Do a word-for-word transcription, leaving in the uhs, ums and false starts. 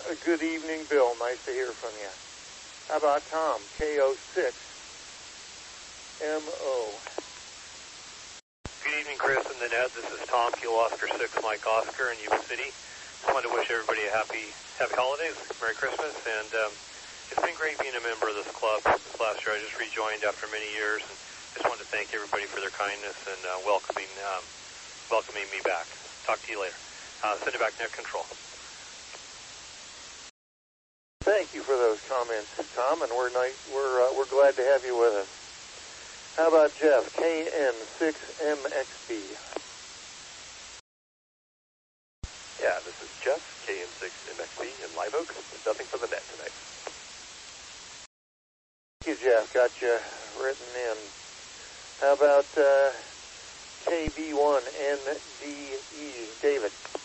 Uh, good evening, Bill. Nice to hear from you. How about Tom? K O six M O. Good evening, Chris and the Ned. This is Tom, Kilo Oscar six, Mike Oscar in Yuba City. Just wanted to wish everybody a happy, happy holidays, Merry Christmas, and um, it's been great being a member of this club this last year. I just rejoined after many years, and just wanted to thank everybody for their kindness and uh, welcoming um, welcoming me back. Talk to you later. Uh, send it back to net control. Thank you for those comments, Tom, and we're nice, we're uh, we're glad to have you with us. How about Jeff? K N six M X B. Yeah, this is Jeff, K N six M X B in Live Oak. Nothing for the net tonight. Thank you, Jeff. Got you written in. How about uh, K B one N D E, David?